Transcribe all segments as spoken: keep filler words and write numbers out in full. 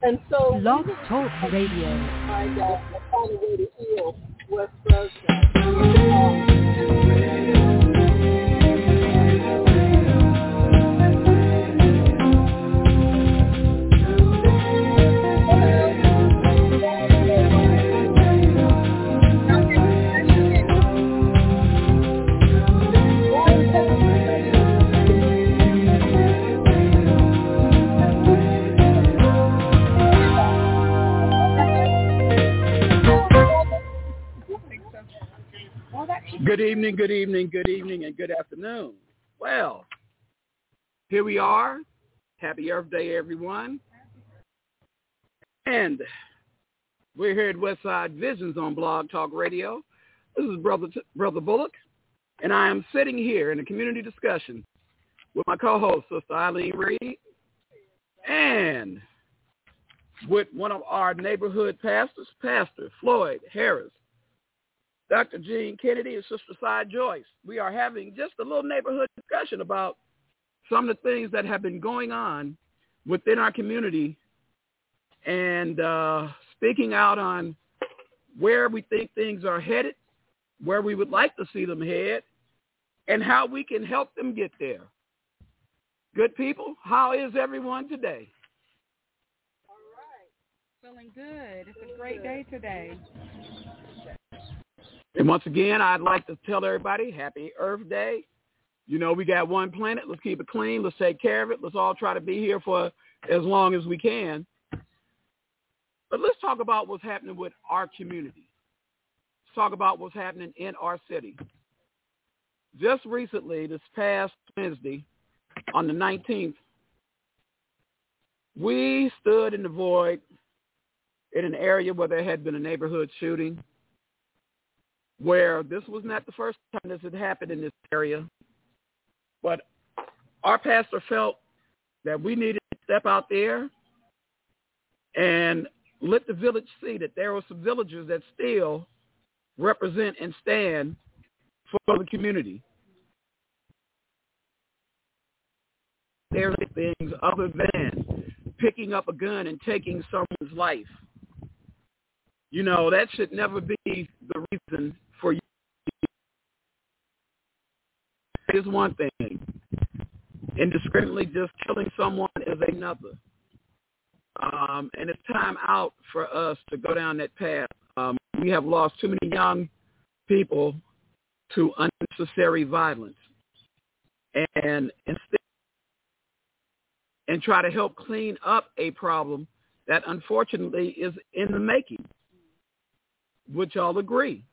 And so Blog Talk Radio. Find out the final way to heal West Fresno. Good evening, good evening, good evening, and good afternoon. Well, here we are. Happy Earth Day, everyone. And we're here at Westside Visions on Blog Talk Radio. This is Brother Brother Bullock, and I am sitting here in a community discussion with my co-host, Sister Eileen Reed, and with one of our neighborhood pastors, Pastor Floyd Harris, Doctor Gene Kennedy, and Sister Cy Joyce. We are having just a little neighborhood discussion about some of the things that have been going on within our community and uh, speaking out on where we think things are headed, where we would like to see them head, and how we can help them get there. Good people, how is everyone today? All right. Feeling good. It's a great day today. And once again, I'd like to tell everybody, happy Earth Day. You know, we got one planet. Let's keep it clean. Let's take care of it. Let's all try to be here for as long as we can. But let's talk about what's happening with our community. Let's talk about what's happening in our city. Just recently, this past Wednesday, on the nineteenth, we stood in the void in an area where there had been a neighborhood shooting, where this was not the first time this had happened in this area, but our pastor felt that we needed to step out there and let the village see that there were some villagers that still represent and stand for the community. There are things other than picking up a gun and taking someone's life. You know, that should never be the reason for you. Is one thing. Indiscriminately just killing someone is another. Um, and it's time out for us to go down that path. Um, we have lost too many young people to unnecessary violence. And instead, and try to help clean up a problem that unfortunately is in the making. Would y'all agree?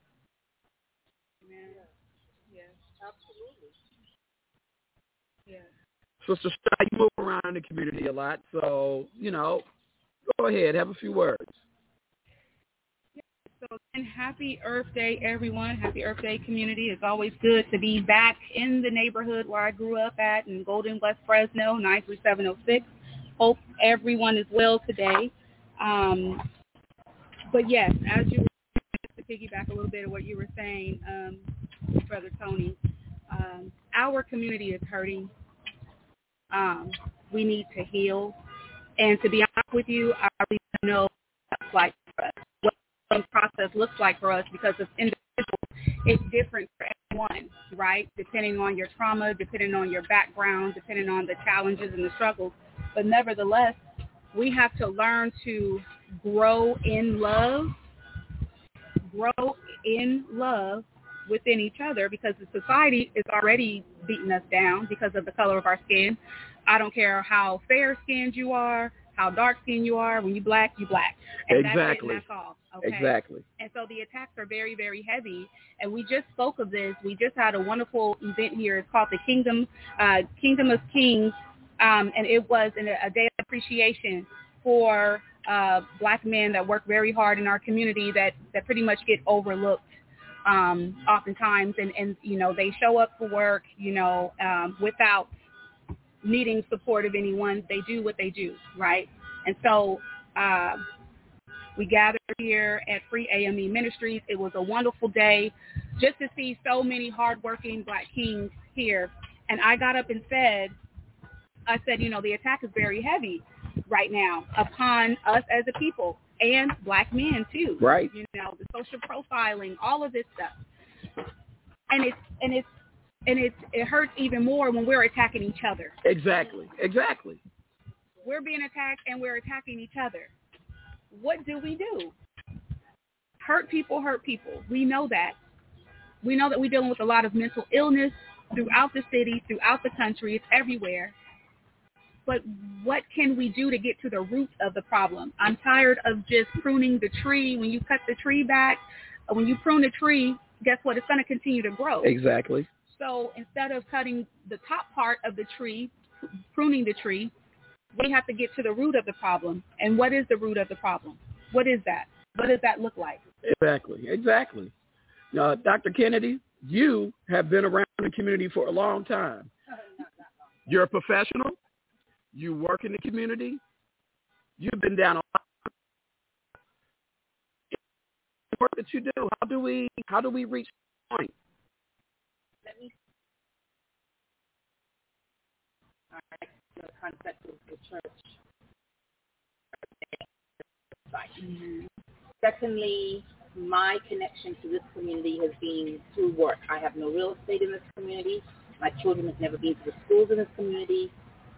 Yes, absolutely. Yes. Sister Shy, you move around in the community a lot, so, you know, go ahead, have a few words. So again, happy Earth Day, everyone. Happy Earth Day, community. It's always good to be back in the neighborhood where I grew up at in Golden, West Fresno, nine three seven oh six. Hope everyone is well today. Um, but yes, as you were to piggyback a little bit of what you were saying, um, Brother Tony, um, our community is hurting. Um, we need to heal. And to be honest with you, I really don't know what that's like for us. What the process looks like for us, because as individuals, it's different for everyone, right? Depending on your trauma, depending on your background, depending on the challenges and the struggles. But nevertheless, we have to learn to grow in love, grow in love within each other, because the society is already beating us down because of the color of our skin. I don't care how fair-skinned you are, how dark-skinned you are. When you black, you black. And exactly. That's, it, and that's all. Okay? Exactly. And so the attacks are very, very heavy. And we just spoke of this. We just had a wonderful event here. It's called the Kingdom uh, Kingdom of Kings, um, and it was in a, a day of appreciation for uh, black men that work very hard in our community that, that pretty much get overlooked um, oftentimes. And, and, you know, they show up for work, you know, um, without needing support of anyone. They do what they do, right? And so uh, we gathered here at Free A M E Ministries. It was a wonderful day just to see so many hardworking black kings here. And I got up and said, I said, you know, the attack is very heavy. right now upon us as a people and black men too. Right. You know, the social profiling, all of this stuff. And it's and it's and it's it hurts even more when we're attacking each other. Exactly. Exactly. We're being attacked and we're attacking each other. What do we do? Hurt people hurt people. We know that. We know that we're dealing with a lot of mental illness throughout the city, throughout the country. It's everywhere. But what can we do to get to the root of the problem? I'm tired of just pruning the tree. When you cut the tree back, when you prune the tree, guess what? It's going to continue to grow. Exactly. So instead of cutting the top part of the tree, pruning the tree, we have to get to the root of the problem. And what is the root of the problem? What is that? What does that look like? Exactly. Exactly. Now, Doctor Kennedy, you have been around the community for a long time. You're a professional. You work in the community. You've been down a lot of work that you do. How do we how do we reach the point? Let me all right, the concept of the church. Mm-hmm. Secondly, my connection to this community has been through work. I have no real estate in this community. My children have never been to the schools in this community.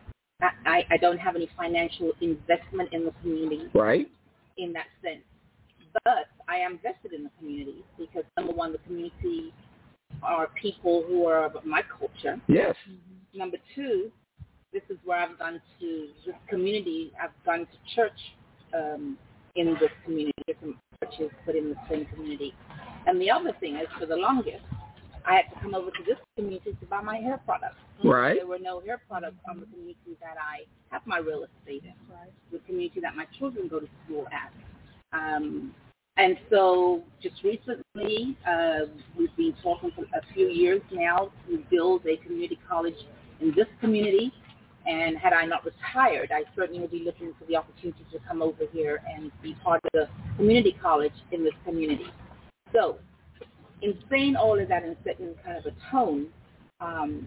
I, I don't have any financial investment in the community, right? In that sense. But I am vested in the community because, number one, the community are people who are of my culture. Yes. Number two, this is where I've gone to this community. I've gone to church um, in this community, different churches, but in the same community. And the other thing is, for the longest, I had to come over to this community to buy my hair products. Right. There were no hair products on the community that I have my real estate in, right. The community that my children go to school at. Um, and so just recently, uh, we've been talking for a few years now to build a community college in this community. And had I not retired, I certainly would be looking for the opportunity to come over here and be part of the community college in this community. So in saying all of that and setting kind of a tone, um,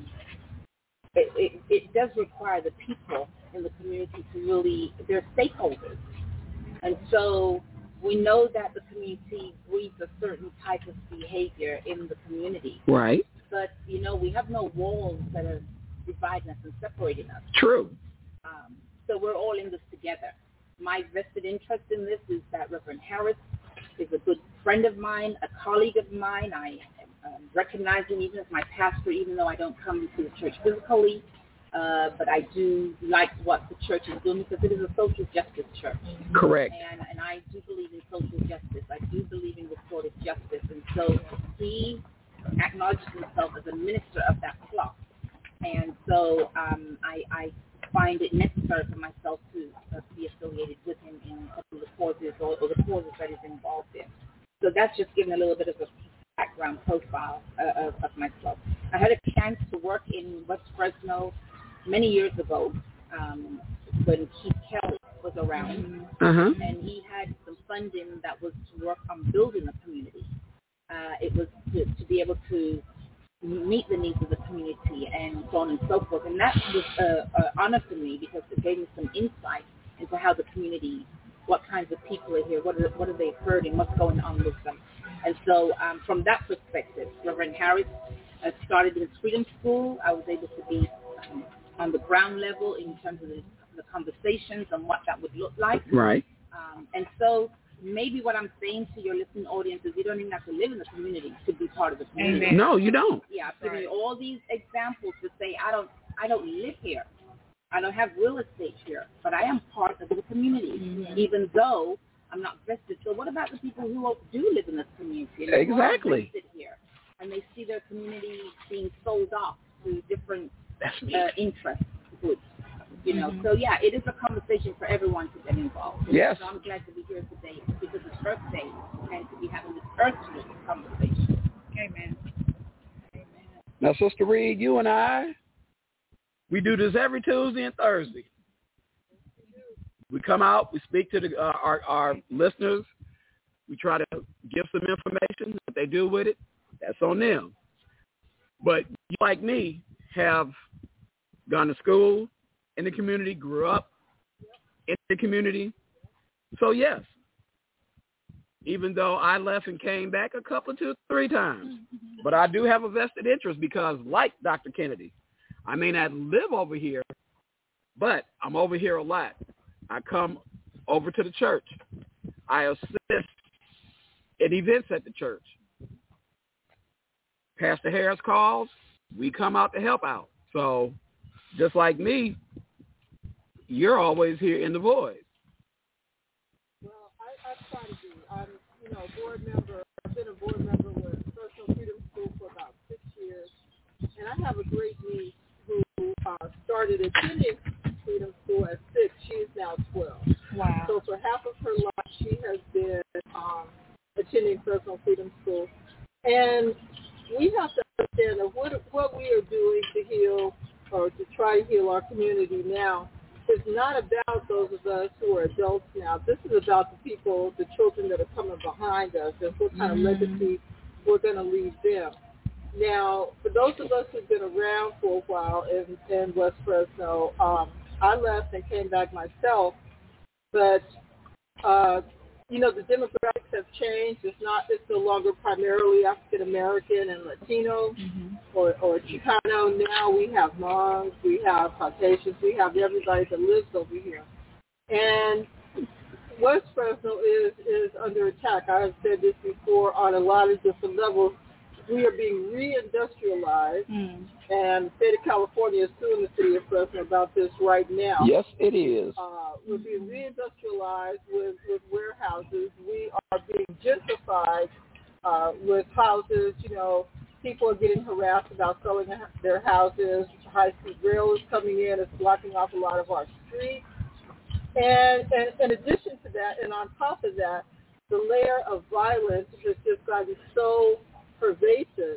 it, it, it does require the people in the community to really, they're stakeholders. And so we know that the community breeds a certain type of behavior in the community. Right. But, you know, we have no walls that are dividing us and separating us. True. Um, so we're all in this together. My vested interest in this is that Reverend Harris is a good friend of mine, a colleague of mine. I um, recognize him even as my pastor, even though I don't come to the church physically. Uh, but I do like what the church is doing because it is a social justice church. Correct. And, and I do believe in social justice. I do believe in restorative justice. And so he acknowledges himself as a minister of that cloth. And so um, I, I find it necessary for myself to uh, be affiliated with him in some of the causes or, or the causes that he's involved in. So that's just giving a little bit of a background profile uh, of, of myself. I had a chance to work in West Fresno many years ago um, when Keith Kelly was around, uh-huh. and he had some funding that was to work on building a community. Uh, it was to, to be able to meet the needs of the community and so on and so forth. And that was an honor for me because it gave me some insight into how the community, what kinds of people are here, what are, what are they hurting, what's going on with them. And so um, from that perspective, Reverend Harris uh, started his Freedom School. I was able to be um, on the ground level in terms of the, the conversations and what that would look like. Right. Um, and so maybe what I'm saying to your listening audience is you don't even have to live in the community to be part of the community. Amen. No, you don't. Yeah, I've given you all these examples to say I don't I don't live here. I don't have real estate here, but I am part of the community, mm-hmm. even though I'm not vested. So what about the people who do live in this community? And exactly. Vested here, and they see their community being sold off to different That's me. Uh, interest groups. You know, mm-hmm. so yeah, it is a conversation for everyone to get involved. Yes. So I'm glad to be here today because it's Earth Day and to be having this earthly conversation. Amen. Amen. Now, Sister Reed, you and I, we do this every Tuesday and Thursday. We come out, we speak to the, uh, our, our listeners. We try to give some information. What they do with it, that's on them. But you, like me, have gone to school in the community, grew up in the community. So, yes, even though I left and came back a couple, two, three times, but I do have a vested interest because, like Doctor Kennedy, I may not live over here, but I'm over here a lot. I come over to the church. I assist at events at the church. Pastor Harris calls, we come out to help out. So just like me, you're always here in the void. Well, I, I try to be. I'm, you know, a board member. I've been a board member with Personal Freedom School for about six years. And I have a great niece who uh, started attending Freedom School at six. She's now twelve. Wow. So for half of her life, she has been um, attending Personal Freedom School. And we have to understand that what, what we are doing to heal or to try to heal our community now is not about those of us who are adults now. This is about the people, the children that are coming behind us and what kind mm-hmm. of legacy we're going to leave them. Now, for those of us who've been around for a while in, in West Fresno, um, I left and came back myself, but, uh, you know, the demographics have changed. It's not, it's no longer primarily African-American and Latino mm-hmm. or, or Chicano. Now we have Hmong, we have Caucasians, we have everybody that lives over here. And West Fresno is, is under attack. I have said this before on a lot of different levels. We are being re-industrialized, mm. and the state of California is suing the city of Fresno about this right now. Yes, it is. Uh, we're being re-industrialized with, with warehouses. We are being gentrified uh, with houses. You know, people are getting harassed about selling their houses. High-speed rail is coming in. It's blocking off a lot of our streets. And, and in addition to that, and on top of that, the layer of violence has just gotten so pervasive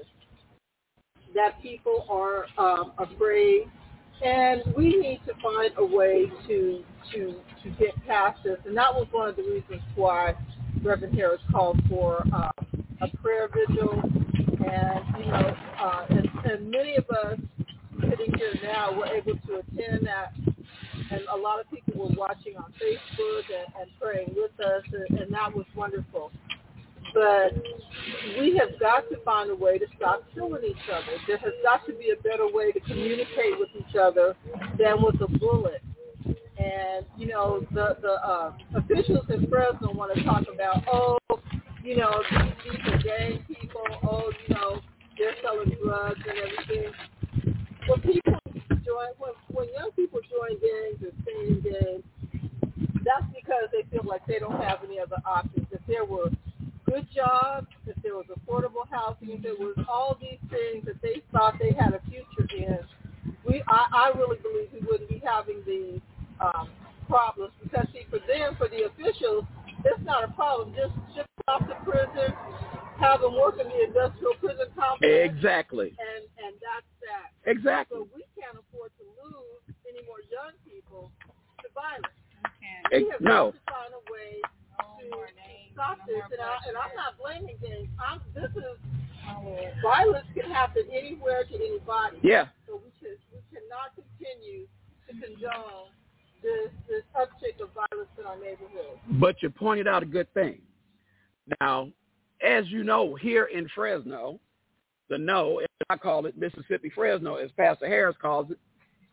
that people are um, afraid, and we need to find a way to to to get past this. And that was one of the reasons why Reverend Harris called for uh, a prayer vigil. And you know, uh, and, and many of us sitting here now were able to attend that, and a lot of people were watching on Facebook and, and praying with us, and, and that was wonderful. But we have got to find a way to stop killing each other. There has got to be a better way to communicate with each other than with a bullet. And, you know, the, the uh, officials in Fresno want to talk about, oh, you know, these, these are gang people, oh, you know, they're selling drugs and everything. When people join, when, when young people join gangs or stay in gangs, that's because they feel like they don't have any other options. If there were good jobs, if there was affordable housing, if there was all these things that they thought they had a future in, we I, I really believe we wouldn't be having these um, problems. Because, see, for them, for the officials, it's not a problem. Just ship them off to prison, have them work in the industrial prison complex. Exactly. And, and that's that. Exactly. So we can't afford to lose any more young people to violence. Okay. We have no. got to find a way to stop this, and, I, and I'm not blaming gangs. I'm, this is uh, violence can happen anywhere to anybody. Yeah. So we should we cannot continue to condone this this uptick of violence in our neighborhood. But you pointed out a good thing. Now, as you know, here in Fresno, the no, I call it Mississippi Fresno, as Pastor Harris calls it.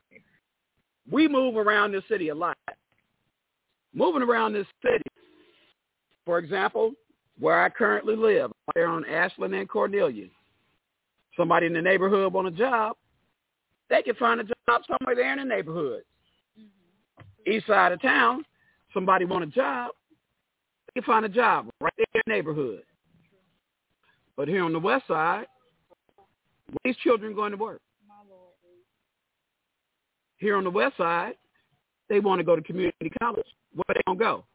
We move around this city a lot. Moving around this city, for example, where I currently live, there on Ashland and Cornelia, somebody in the neighborhood want a job, they can find a job somewhere there in the neighborhood. Mm-hmm. East side of town, somebody want a job, they can find a job right there in the neighborhood. But here on the west side, where these children going to work? Here on the west side, they want to go to community college. Where they going to go?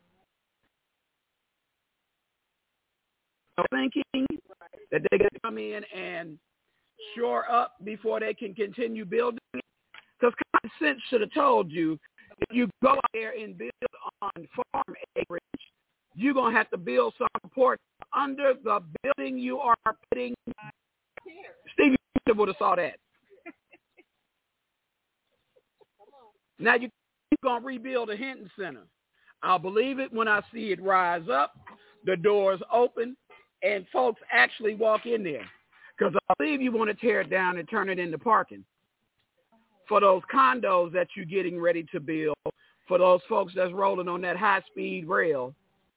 Thinking that they got to come in and shore up before they can continue building. Because common sense should have told you, if you go out there and build on farm acreage, you're going to have to build some support under the building you are putting. Stevie would have saw that. Now you keep going to rebuild a Hinton Center. I'll believe it when I see it rise up, the doors open, and folks actually walk in there. Because I believe you want to tear it down and turn it into parking for those condos that you're getting ready to build, for those folks that's rolling on that high-speed rail.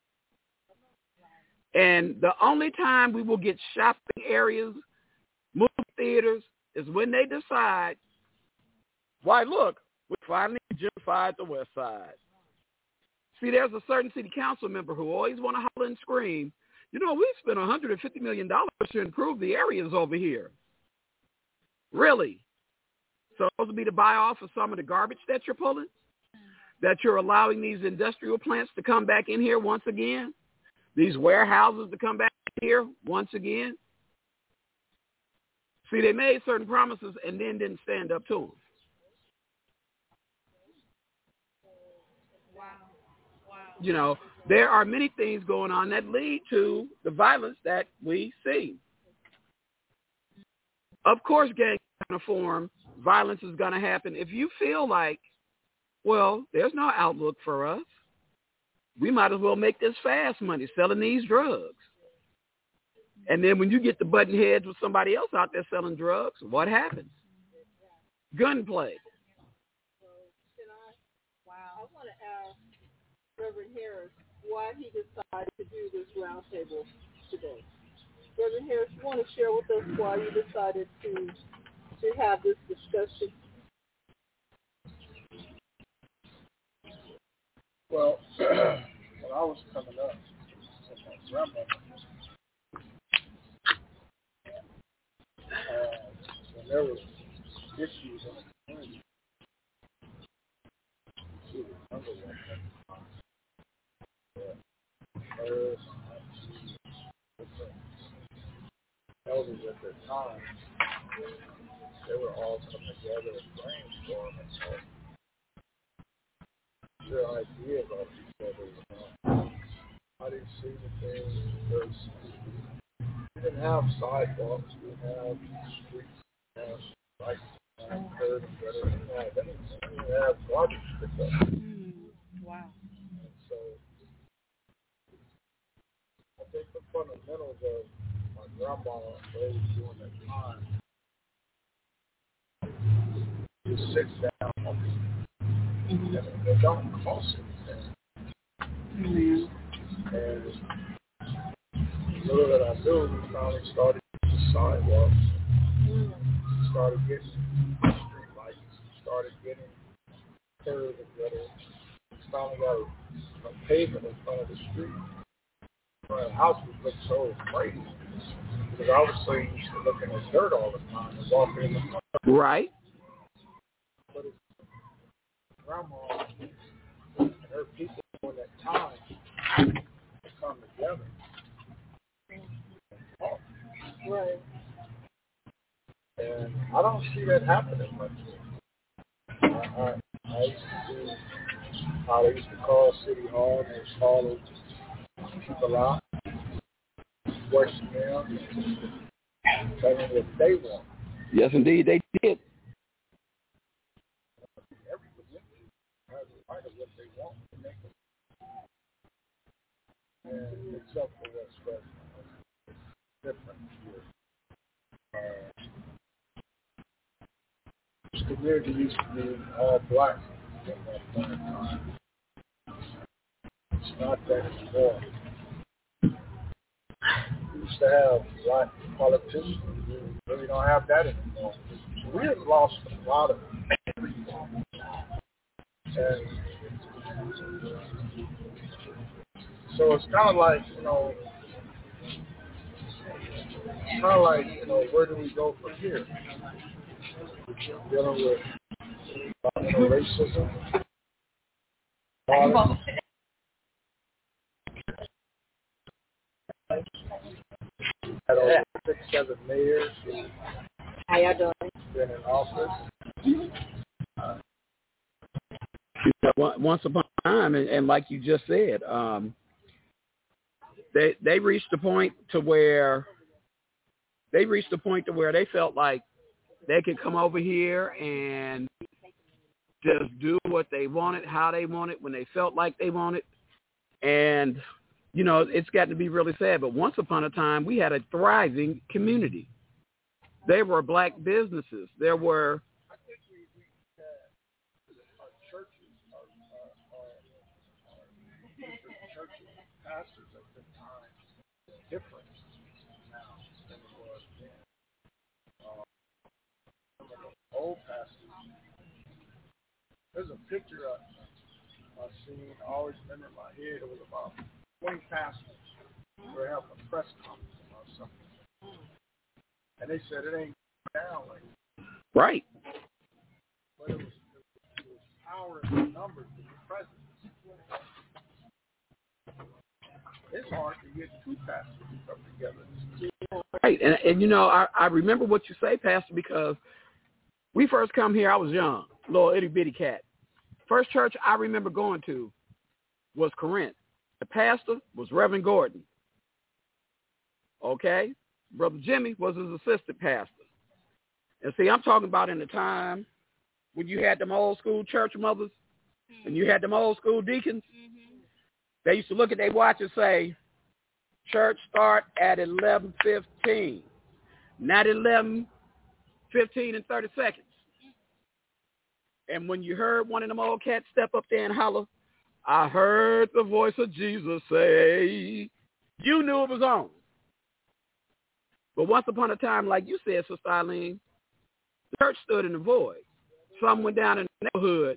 And the only time we will get shopping areas, movie theaters, is when they decide, why, look, we finally gentrified the West Side. See, there's a certain city council member who always want to holler and scream, you know, we spent one hundred fifty million dollars to improve the areas over here. Really? So supposed to be the buy-off of some of the garbage that you're pulling? That you're allowing these industrial plants to come back in here once again? These warehouses to come back here once again? See, they made certain promises and then didn't stand up to them. Wow. Wow. You know, there are many things going on that lead to the violence that we see. Of course, gangs are going to form. Violence is going to happen. If you feel like, well, there's no outlook for us, we might as well make this fast money selling these drugs. And then when you get the button heads with somebody else out there selling drugs, what happens? Gunplay. Wow. I want to ask Reverend Harris why he decided to do this roundtable today. Reverend Harris, you want to share with us why you decided to to have this discussion? Well, when I was coming up with my grandmother, uh, when there was issues in the community, she would remember one thing. Hers, the elders at that time, they were all coming together and brainstorm and talk. Their ideas of each other, you know. I didn't see the things because we didn't have sidewalks, we didn't have streets, we didn't have lights, we didn't have curbs, we didn't have anything. We didn't have garbage pickup. Mm, wow. And so I think the fundamentals of my grandma always during that time just sits down on me. Mm-hmm. And they don't cost anything. Mm-hmm. And little that I knew, we finally started getting sidewalks. Mm-hmm. Started getting street lights. Started getting curbs and gutters. Finally got a, a pavement in front of the street. The house would look so crazy because I was so used to looking at dirt all the time and walking in the front. Right. But it's grandma and her people during that time to come together and talk. Right. And I don't see that happening much. I, I, I used to see how they used to call City Hall and they was calling people out, questioning them, telling them what they want. Yes, indeed, they did. Every community has a right of what they want to make it. And except for what's Fresno, it's different here. Uh, this community used to be all black at that point in time. It's not that anymore. We used to have black politicians. We really don't have that anymore. We have lost a lot of people. And so it's kind of like, you know, kind of like, you know, where do we go from here? Dealing with uh, you know, racism. Violence. Had over six, seven mayors who How y'all doing? been in office. Uh, Once upon a time, and, and like you just said, um, they they reached a point to where they reached a point to where they felt like they could come over here and just do what they wanted, how they wanted, when they felt like they wanted. And, you know, it's gotten to be really sad. But once upon a time, we had a thriving community. There were black businesses. There were I think we, we had our churches, our, our, our, our churches, pastors at the time, different now than it was then. Uh, old pastors. There's a picture I, I seen, I always remember in my head. It was about twenty pastors who were having a press conference about something. And they said it ain't down like that. right. But it was, it was, it was power in the numbers of the presidents. It's hard to get two pastors to come together. Right. And, and you know, I, I remember what you say, Pastor, because we first come here, I was young, little itty-bitty cat. First church I remember going to was Corinth. The pastor was Reverend Gordon. Okay? Brother Jimmy was his assistant pastor. And see, I'm talking about in the time when you had them old school church mothers mm-hmm. and you had them old school deacons. Mm-hmm. They used to look at their watch and say, church start at eleven fifteen, not eleven fifteen and thirty seconds. And when you heard one of them old cats step up there and holler, I heard the voice of Jesus say, you knew it was on. But once upon a time, like you said, Sister Eileen, the church stood in the void. Some went down in the neighborhood.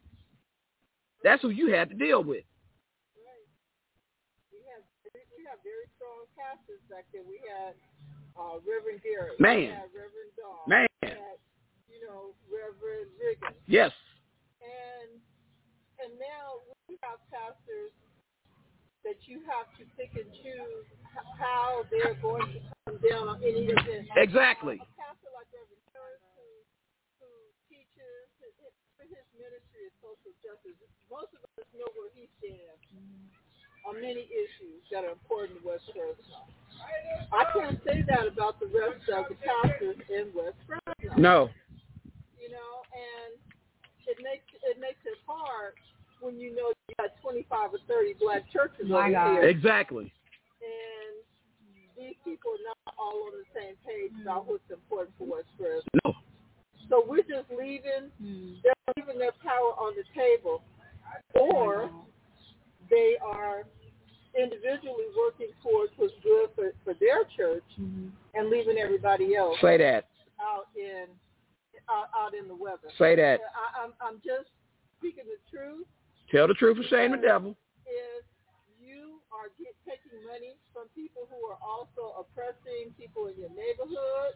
That's who you had to deal with. Right. We had, we had very strong pastors back then. We had uh, Reverend Gary. Man. We had Reverend Dawn. Man. We had, you know, Reverend Riggins. Yes. And and now we have pastors that you have to pick and choose how they're going to come down on any event. Exactly. A pastor like Reverend Harris who, who teaches, his, his ministry is social justice. Most of us know where he stands on many issues that are important to West Fresno. I can't say that about the rest of the pastors in West Fresno. No. You know, and it makes it makes it hard when you know you got twenty-five or thirty black churches My over God. here. Exactly. And these people are not all on the same page about what's important for West Fresno. No. So we're just leaving, mm. they're leaving their power on the table. Or they are individually working towards what's good for, for their church mm-hmm. and leaving everybody else Say that. out in out, out in the weather. Say that. I, I'm, I'm just speaking the truth. Tell the truth and shame the devil. If you are get, taking money from people who are also oppressing people in your neighborhood,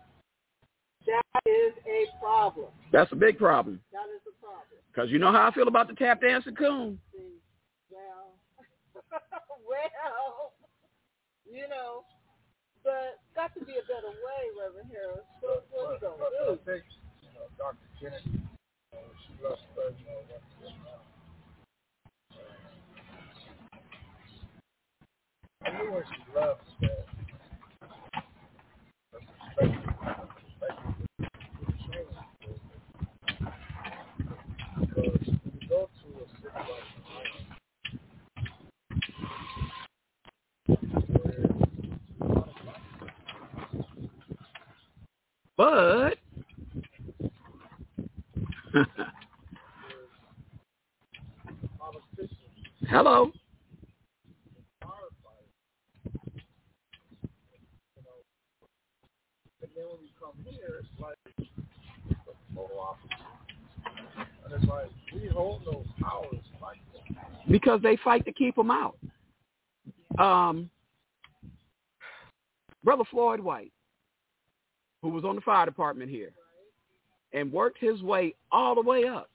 that is a problem. That's a big problem. That is a problem. Because you know how I feel about the tap dancing coon. See, well, well, you know, but got to be a better way, Reverend Harris. What, what are we going to do? I think, you know, Doctor Kennedy, you know, she left Fresno, went to Vietnam. I knew when she left that the perspective, the perspective would change. Because when you go to a city like But hello. And then when we come here, it's like the total opposite. And it's like we hold those powers like that. Because they fight to keep them out. Um, Brother Floyd White, who was on the fire department here, and worked his way all the way up.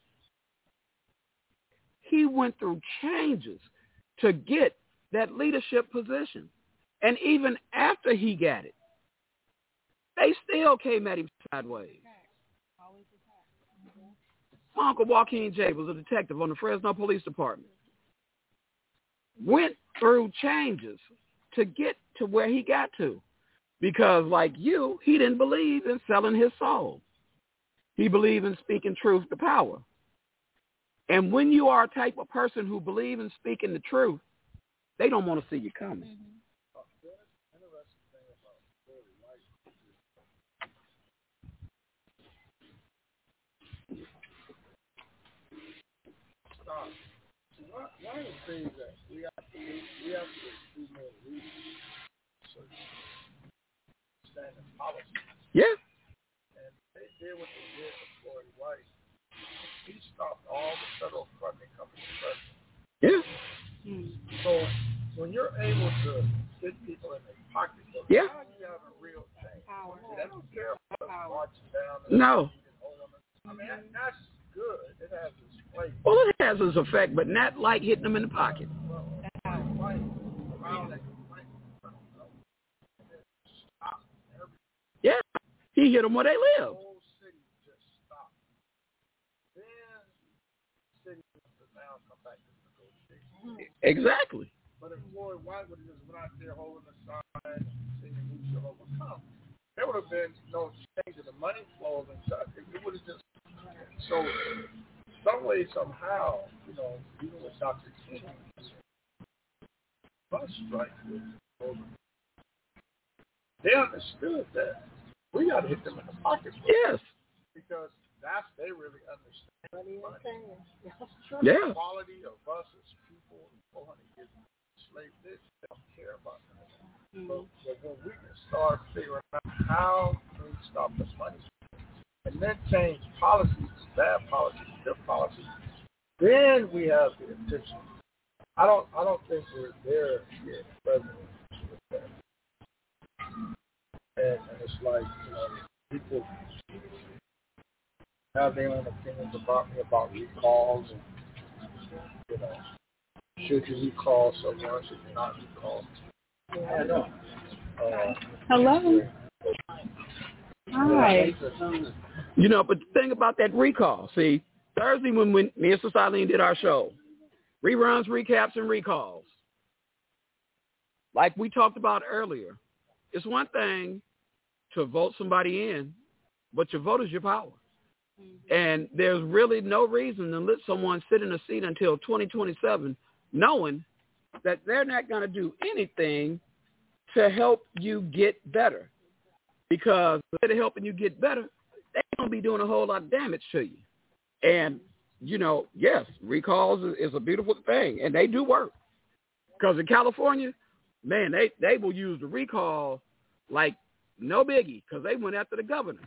He went through changes to get that leadership position. And even after he got it, they still came at him sideways. My Uncle Joaquin J. was a detective on the Fresno Police Department. Went through changes to get to where he got to. Because like you, he didn't believe in selling his soul. He believed in speaking truth to power. And when you are a type of person who believes in speaking the truth, they don't want to see you coming. Mm-hmm. One, one of the things that we have to do, we have to do more research so understand the policy. Yeah. And they did what they did with Floyd White. He stopped all the federal funding coming to president. Yeah. Hmm. So when you're able to get people in their pockets, yeah. now you have a real change. Power. They don't care about marching down. No. I mean, that, that's good. It has its place. Well, it has its effect, but not like hitting them in the pocket. Well, yeah, he hit them where they live. The whole city just stopped. Then city to now come back to negotiation. Exactly. But if Floyd White would have just went out there holding the sign and saying we shall overcome, there would have been no change in the money flow and stuff. It, it would have just so some way, somehow, you know, even with Doctor King, bus strike was over. They understood that we got to hit them in the pocket. Yes. Because that's they really understand money. Yeah. The quality of us as people, four hundred years slave, they don't care about that. Mm-hmm. But, but when we can start figuring out how can we stop the money and then change policies, bad policies, good policies, then we have the attention. I don't I don't think we're there yet, President. And, and it's like, you know, people have their own opinions about me about recalls and, you know, should you recall someone, should you not recall? I know. Uh, Hello. Hi. You know, but the thing about that recall, see, Thursday when, when me and Sister Eileen did our show, reruns, recaps, and recalls, like we talked about earlier, it's one thing to vote somebody in, but your vote is your power. Mm-hmm. And there's really no reason to let someone sit in a seat until twenty twenty-seven knowing that they're not going to do anything to help you get better. Because instead of helping you get better, they're going to be doing a whole lot of damage to you. And, you know, yes, recalls is a beautiful thing, and they do work. Because in California, man, they, they will use the recall like no biggie because they went after the governor.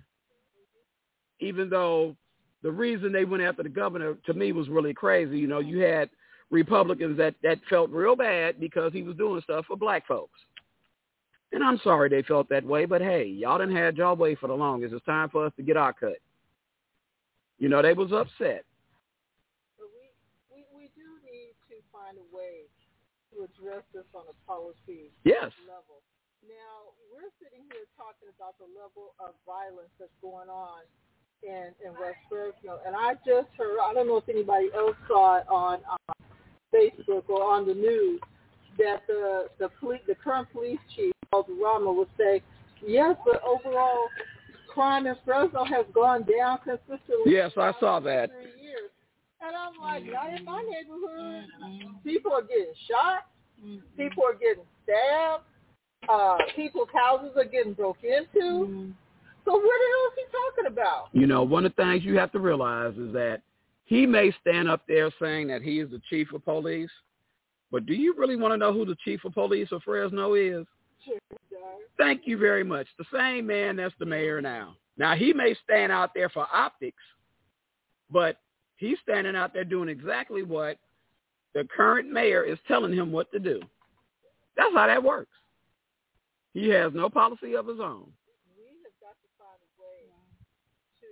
Even though the reason they went after the governor, to me, was really crazy. You know, you had Republicans that, that felt real bad because he was doing stuff for black folks. And I'm sorry they felt that way, but hey, y'all done had y'all way for the longest. It's time for us to get our cut. You know, they was upset. But we, we, we do need to find a way to address this on a policy yes. level. Now, we're sitting here talking about the level of violence that's going on in, in West Fresno. And I just heard, I don't know if anybody else saw it on um, Facebook or on the news, that the the, police, the current police chief, Rama, would say, yes, but overall crime in Fresno has gone down consistently. Yes, I saw that. Three years. And I'm like, not in my neighborhood. People are getting shot. People are getting stabbed. Uh, people's houses are getting broke into. So what the hell is he talking about? You know, one of the things you have to realize is that he may stand up there saying that he is the chief of police, but do you really want to know who the chief of police of Fresno is? Thank you very much. The same man that's the mayor now. Now, he may stand out there for optics, but he's standing out there doing exactly what the current mayor is telling him what to do. That's how that works. He has no policy of his own. We have got to find a way to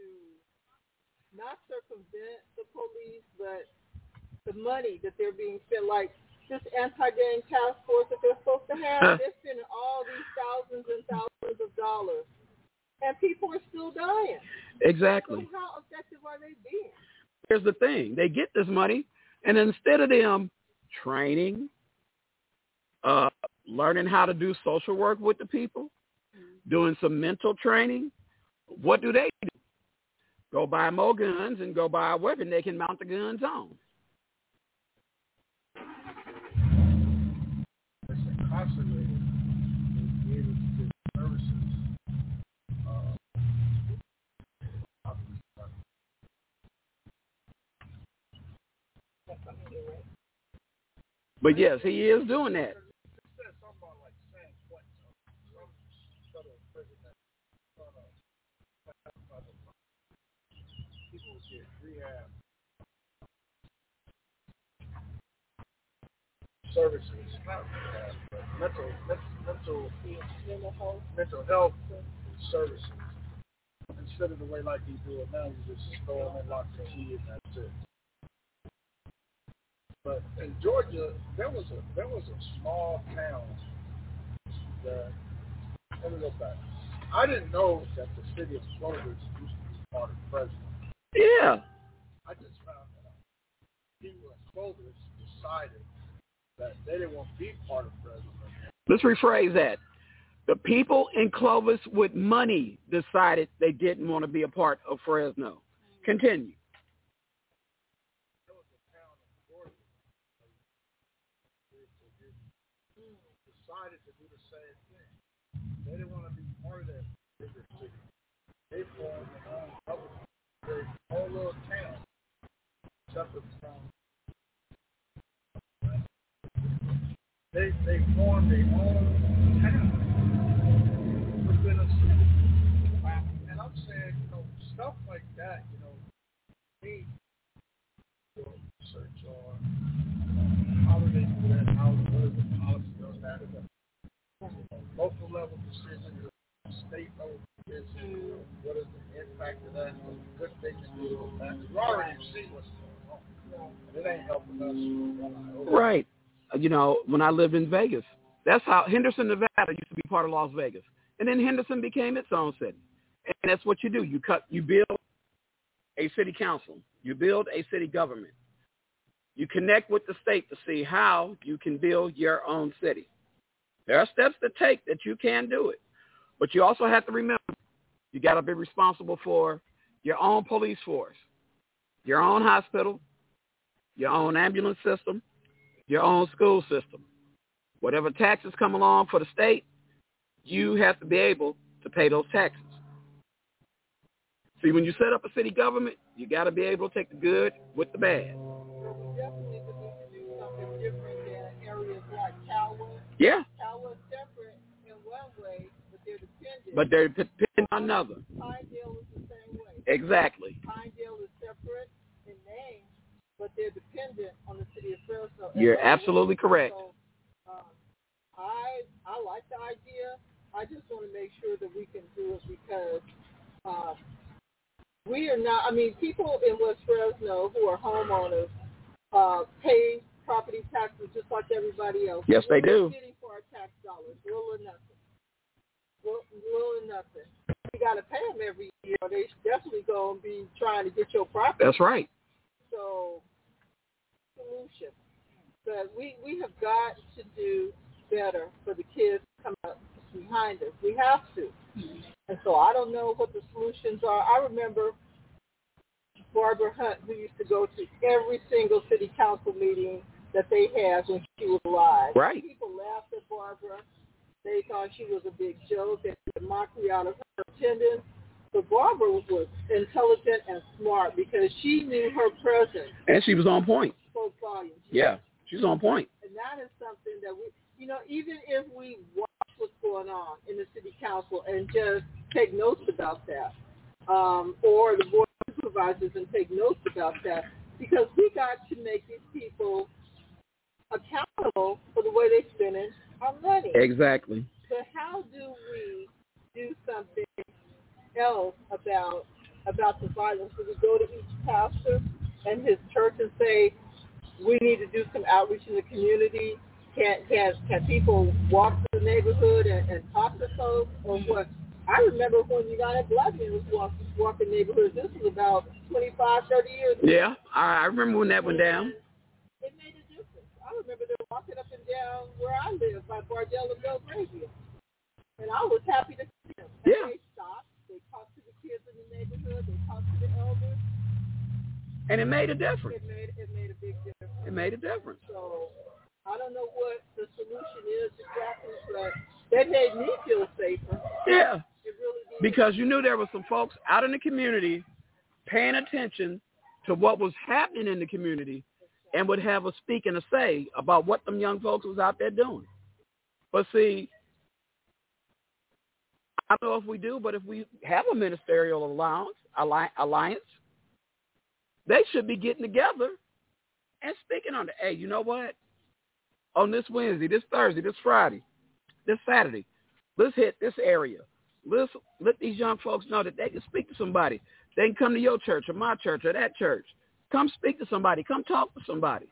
not circumvent the police, but the money that they're being spent, like this anti-gang task force that they're supposed to have, they're spending all these thousands and thousands of dollars, and people are still dying. Exactly. So how effective are they being? Here's the thing. They get this money, and instead of them training, uh, learning how to do social work with the people, mm-hmm. doing some mental training, what do they do? go buy more guns and go buy a weapon they can mount the guns on. It's incarcerated to be able to get services. Uh, but yes, he is doing that. People get rehab services, not rehab, but mental, mental, mental, mental health services. Instead of the way like you do it now, you just throw them in, lock the key, and that's it. But in Georgia, there was a there was a small town that, let me go back. I didn't know that the city of Clovis used to be part of Fresno. Yeah. I just found that out. People in Clovis decided that they didn't want to be part of Fresno. Let's rephrase that. The people in Clovis with money decided they didn't want to be a part of Fresno. Continue. There was a town in Georgia that decided to do the same thing. They didn't want to be part of that bigger city. They formed their own government, their own little town, separate from. They they formed their own town within a city. And I'm saying, you know, stuff like that, you know, we do research on how do they do that, how what is the policy of that, is a local level decision, state level decision, what is the impact of that, what good they can do with that. We already see what's going on. And it ain't helping us. Right. You know, when I lived in Vegas, that's how Henderson, Nevada used to be part of Las Vegas. And then Henderson became its own city. And that's what you do. You cut, you build a city council. You build a city government. You connect with the state to see how you can build your own city. There are steps to take that you can do it. But you also have to remember, you got to be responsible for your own police force, your own hospital, your own ambulance system, your own school system. Whatever taxes come along for the state, you have to be able to pay those taxes. See, when you set up a city government, you got to be able to take the good with the bad. So we definitely would need to do something different than areas like Calwood. Yeah. Calwood's separate in one way, but they're dependent. But they're dependent on another. Pinedale is the same way. Exactly. Pinedale is separate in name, but they're dependent on the city of Fresno. You're absolutely correct. So, um, I I like the idea. I just want to make sure that we can do it because um, we are not, I mean, people in West Fresno who are homeowners uh, pay property taxes just like everybody else. Yes, they what do. What are we getting for our tax dollars? Little or nothing. Little, little or nothing. You got to pay them every year. They definitely going to be trying to get your property. That's right. So, solution. But we, we have got to do better for the kids to come up behind us. We have to. And so I don't know what the solutions are. I remember Barbara Hunt, who used to go to every single city council meeting that they had when she was alive. Right. People laughed at Barbara. They thought she was a big joke and a mockery out of her attendance. But Barbara was intelligent and smart because she knew her presence. And she was on point. Spoke volumes. Yeah, she was on point. And that is something that we, you know, even if we watch what's going on in the city council and just take notes about that, um, or the board of supervisors and take notes about that, because we got to make these people accountable for the way they're spending our money. Exactly. But how do we do something else about about the violence? Do we go to each pastor and his church and say, we need to do some outreach in the community? Can can can people walk to the neighborhood and, and talk to folks? Or what? I remember when United Black Men was walking, walking neighborhoods. This was about twenty-five, thirty years ago. Yeah, I remember when that went down. It made a difference. I remember them walking up and down where I live by Bardell and Belgravia. And I was happy to see them. And yeah. They stopped. They talked to the kids in the neighborhood. together and talk to the elders. And it made a difference. It made it made a big difference. It made a difference. So I don't know what the solution is exactly, but that made me feel safer. Yeah. It really did. Because you knew there were some folks out in the community paying attention to what was happening in the community and would have a speak and a say about what them young folks was out there doing. But see, I don't know if we do, but if we have a ministerial allowance, alliance, they should be getting together and speaking on it. Hey, you know what? On this Wednesday, this Thursday, this Friday, this Saturday, let's hit this area. Let's let these young folks know that they can speak to somebody. They can come to your church or my church or that church. Come speak to somebody. Come talk to somebody.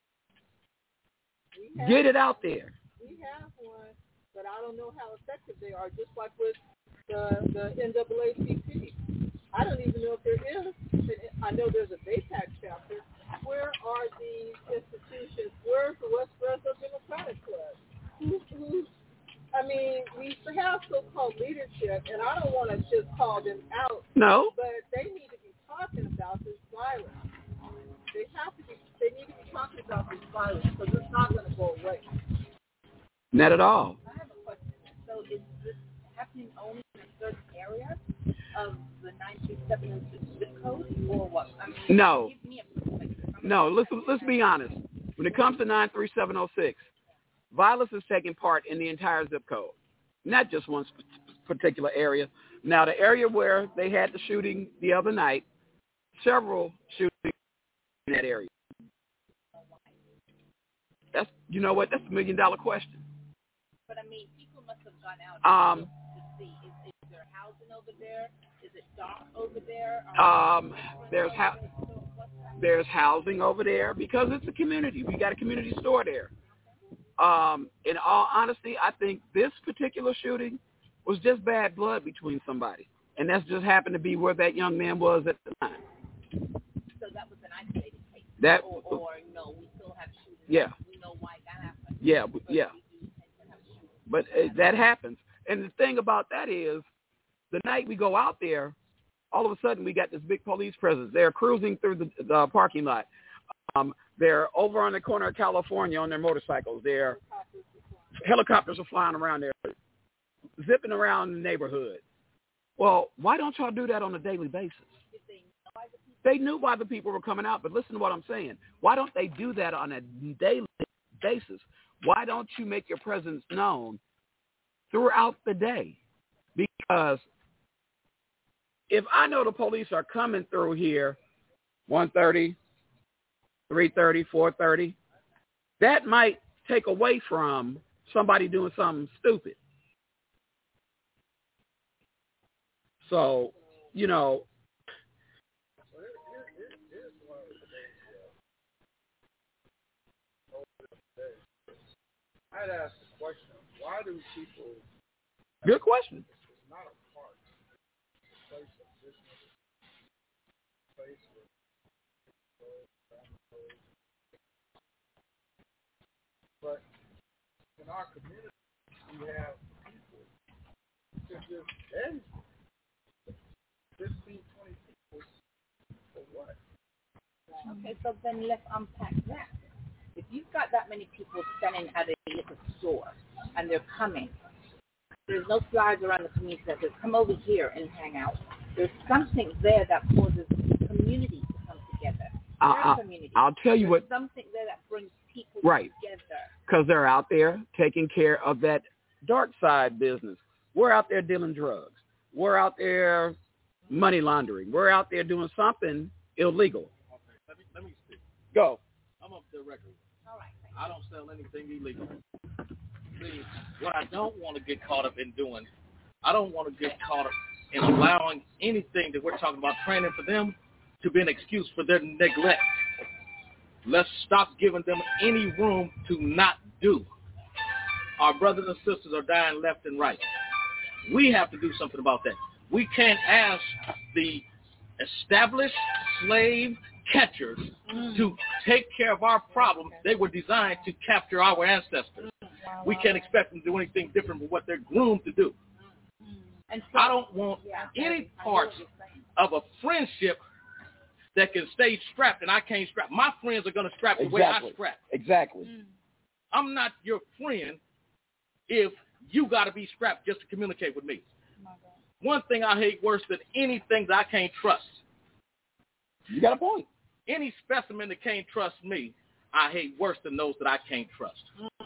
Have, Get it out there. We have one, but I don't know how effective they are, just like with the, the N double A C P. I don't even know if there is. I know there's a B A P A C chapter. Where are these institutions? Where's the West Fresno Democratic Club? Who, who, I mean, we have so-called leadership, and I don't want to just call them out. No. But they need to be talking about this violence. They have to be. They need to be talking about this violence because it's not going to go away. Not at all. I have a question. So is this happening only in a certain area of the nine three seven oh six zip code, or what? I mean, no. Give me a perspective. No. Let's let's be honest. When it comes to nine three seven oh six, violence is taking part in the entire zip code, not just one particular area. Now, the area where they had the shooting the other night, several shootings in that area. That's, you know what, that's a million dollar question. But I mean, people must have gone out um, to see. Is, is there housing over there? Is it dark over there? Um, there's ha- there's housing over there because it's a community. We got a community store there. Um, in all honesty, I think this particular shooting was just bad blood between somebody, and that's just happened to be where that young man was at the time. So that was an isolated case. That or, or no, we still have shootings. Yeah. We know why that happened. Yeah, but yeah. But uh, that happens, and the thing about that is, the night we go out there, all of a sudden we got this big police presence. They're cruising through the, the parking lot. Um, they're over on the corner of California on their motorcycles. Their helicopters are flying around there, zipping around the neighborhood. Well, why don't y'all do that on a daily basis? They knew why the people were coming out, but listen to what I'm saying. Why don't they do that on a daily basis? Why don't you make your presence known throughout the day? Because if I know the police are coming through here one thirty, three thirty, four thirty, that might take away from somebody doing something stupid. So, you know, I'd ask the question, why do people... Good question. It's not a park. It's a place of business. A place where but in our community, we have people who just end fifteen, twenty people for what? Okay, so then let's unpack that. If you've got that many people standing at a liquor store and they're coming, there's no flyers around the community that says, come over here and hang out. There's something there that causes community to come together. I'll, I'll tell you There's what. something there that brings people right. together. Because they're out there taking care of that dark side business. We're out there dealing drugs. We're out there money laundering. We're out there doing something illegal. Okay, let me, let me speak. Go. I'm up the record. All right. I don't sell anything illegal. See, what I don't want to get caught up in doing, I don't want to get caught up in allowing anything that we're talking about training for them to be an excuse for their neglect. Let's stop giving them any room to not do. Our brothers and sisters are dying left and right. We have to do something about that. We can't ask the established slave catchers mm. to take care of our problems. They were designed to capture our ancestors. Wow. We can't expect them to do anything different from what they're groomed to do. And so, I don't want yeah, any parts of a friendship that can stay strapped and I can't strap. My friends are going to strap the exactly. way I strap. Exactly. Mm. I'm not your friend if you got to be strapped just to communicate with me. My God. One thing I hate worse than anything that I can't trust. You got a point. Any specimen that can't trust me, I hate worse than those that I can't trust.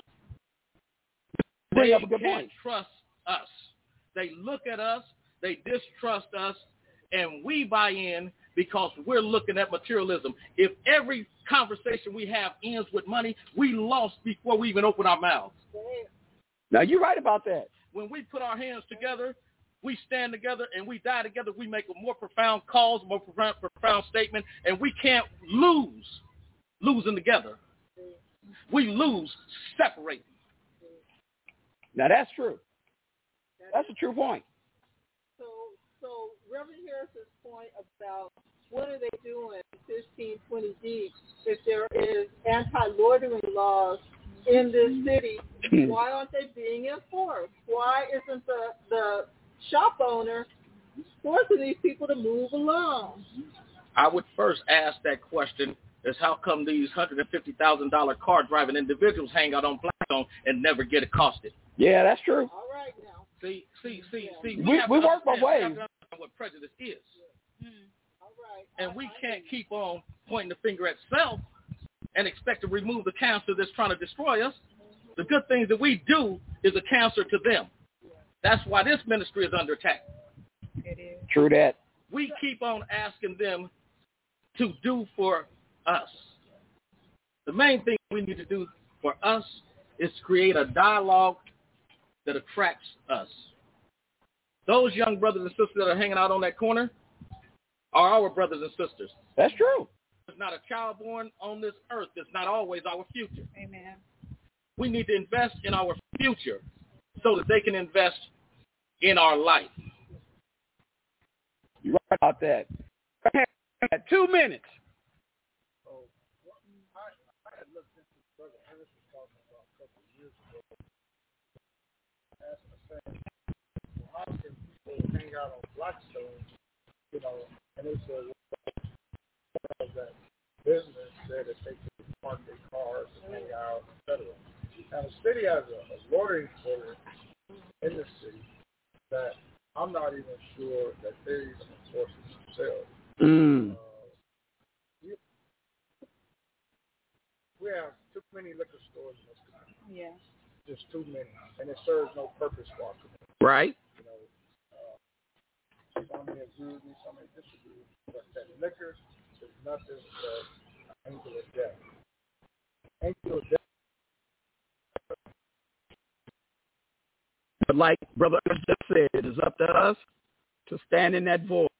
Bring They up a good can't point. trust us. They look at us, they distrust us, and we buy in because we're looking at materialism. If every conversation we have ends with money, we lost before we even open our mouths. Now, you're right about that. When we put our hands together, we stand together, and we die together, we make a more profound cause, more profound, profound statement, and we can't lose losing together. We lose separating. Mm-hmm. Now, that's true. That's a true point. So, so Reverend Harris's point about what are they doing fifteen twenty deep if there is anti-loitering laws in this city, why aren't they being enforced? Why isn't the, the shop owner forcing these people to move along? I would first ask that question is how come these one hundred fifty thousand dollars car driving individuals hang out on Blackstone and never get accosted? Yeah, that's true. All right now. See, see, see, see. We, have we to work both understand- we ways. have to understand what prejudice is. Mm. All right. And I, we I can't keep on pointing the finger at self and expect to remove the cancer that's trying to destroy us. The good things that we do is a cancer to them. That's why this ministry is under attack. It is. True that. We keep on asking them to do for us. The main thing we need to do for us is create a dialogue that attracts us. Those young brothers and sisters that are hanging out on that corner are our brothers and sisters. That's true. There's not a child born on this earth that's not always our future. Amen. We need to invest in our future so that they can invest in our life. You're right about that. Two minutes. So what, I, I had looked into Brother Ernest was talking about a couple of years ago. Asking the same, well, how can people hang out on Blackstone, you know, and they said, well, that business said that they could park their cars and hang out, et cetera. Now, the city has a, a loitering order in the city that I'm not even sure that they even enforce it themselves. Mm. Uh, we, we have too many liquor stores in this country. Yeah. Just too many, and it serves no purpose for our community. Right. You know, uh, some may agree with me, some may disagree, but that liquor is nothing but an angel of death. Angel of death. But like Brother Ernest just said, it is up to us to stand in that void.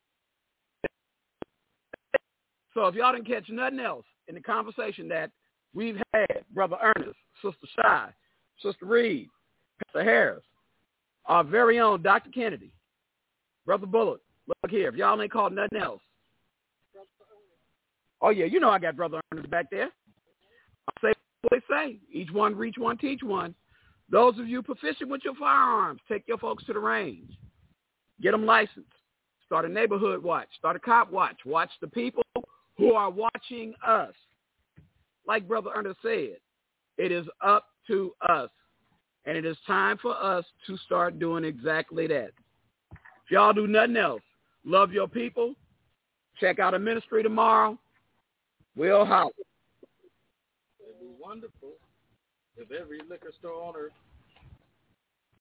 So if y'all didn't catch nothing else in the conversation that we've had, Brother Ernest, Sister Shy, Sister Reed, Pastor Harris, our very own Doctor Kennedy, Brother Bullock, look here, if y'all ain't called nothing else. Oh, yeah, you know I got Brother Ernest back there. I'll say what they say. Each one reach one, teach one. Those of you proficient with your firearms, take your folks to the range. Get them licensed. Start a neighborhood watch. Start a cop watch. Watch the people who are watching us. Like Brother Ernest said, it is up to us. And it is time for us to start doing exactly that. If y'all do nothing else, love your people. Check out a ministry tomorrow. We'll holler. It'd be wonderful if every liquor store owner